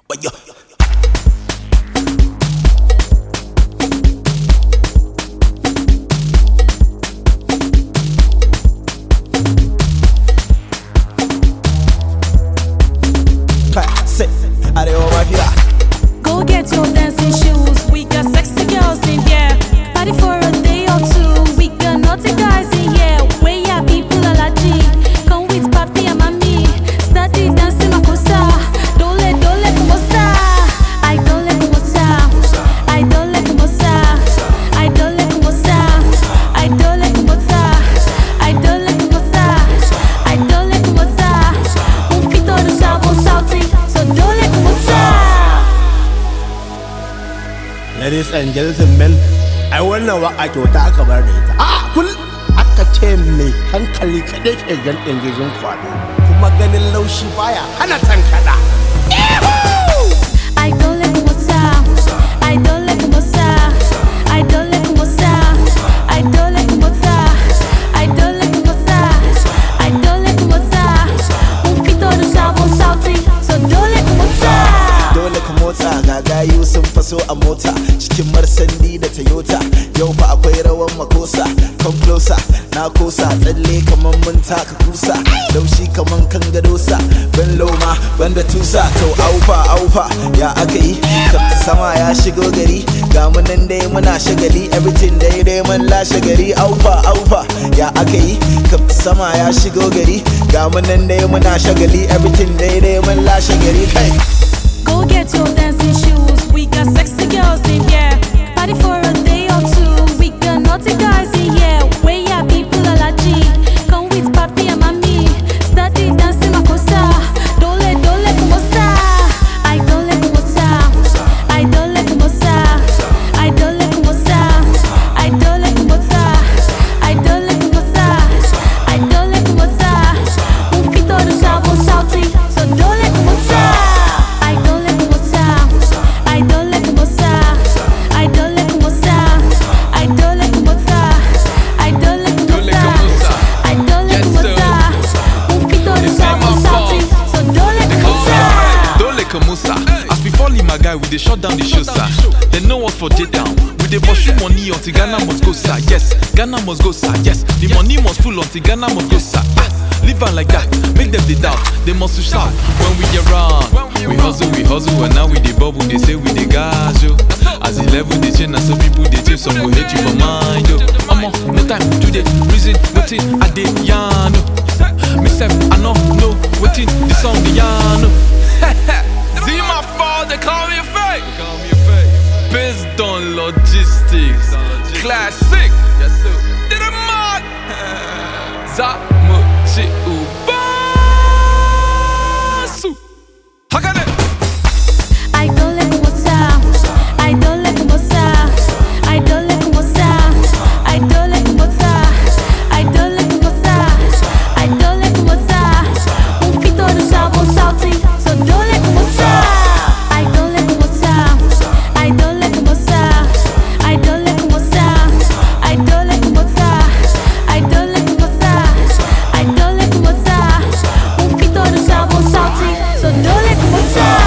But yo. Sit, I don't know. Go get your dancing shoes. We got sexy girls in here. Party for a day or two. We got naughty guys in here. Where ya people allergy? Come with papi and mami. Steady dancing makosa. Dole dole kumosa. I dole kumosa. I dole kumosa. I dole kumosa. I dole kumosa. I dole kumosa. I dole kumosa. Un pito de sabor salty. So dole kumosa. Ladies and gentlemen, ai wannan waka kyauta aka bar da ita. Kul aka ce mai hankali kadai ke gan ɗangijin kwado, kuma ganin laushi baya hana tankada. I don't like kumosa. I don't like kumosa. I don't like kumosa. I don't like kumosa. I don't like kumosa. I don't like kumosa. Un pito de sabor salty, so don't like kumosa. Dole ka motsa ga gayu sun faso a mota cikin Marsandi da Toyota. Yau fa akwai rawan makosa, come closer, na kosa tsalle kaman mun taka kusa, laushi kaman kan gadosa, ban loma ban da tusa. To aufa ya aka yi, kafta sama ya shigo gari, ga mu nan dai muna shagali, everything dai mun lashe gari. Aufa ya aka yi, kafta sama ya shigo gari, ga mu nan dai muna shagali, everything dai mun lashe gari. Kai Go get your dancing shoes. We got sexy girls in here. Party for a day or two. We got naughty guys in here. Where ya people allergy? Come with papi and mami. Steady dancing makosa. Dole dole kumosa. I dole kumosa. I dole kumosa. I dole kumosa. I dole kumosa. I dole kumosa. I dole kumosa. Un pito de sabor salty, so dole kumosa. I don't like kumosa. I don't like kumosa. I don't like kumosa. I don't like kumosa. I don't like kumosa. I don't like kumosa. Un pito de sabor salty, so don't like kumosa. Don't like Musa. As we fall in my guy, we dey shut down the show, sir. They know us for J-Town. We dey pursue money until Ghana must go, sir. Yes, Ghana must go, sir. Yes, the money must full until Ghana must go, sir. Live on like that, make them the doubt. They must shout when we get round. We hustle, and now we dey bubble. They say we dey gas, yo. As the level they change, and some people they change. Some go hate you for mind, yo. No time to the reason, waiting I dey yarn. Myself, I know waiting the song the yarn. See my fault, they call me a fake. Piston Logistics, classic. Yes sir. Did a mod. Zamuchi Ubasu. Hakane. I don't like kumosa. I don't like kumosa. I don't like kumosa. I don't like kumosa. I don't like kumosa. I don't like kumosa. Un pito de sabor salty, so don't like kumosa. I don't like kumosa. I don't like kumosa. I don't like kumosa. I don't like kumosa. I don't like kumosa. I don't like kumosa. Un pito de sabor salty, so don't like kumosa.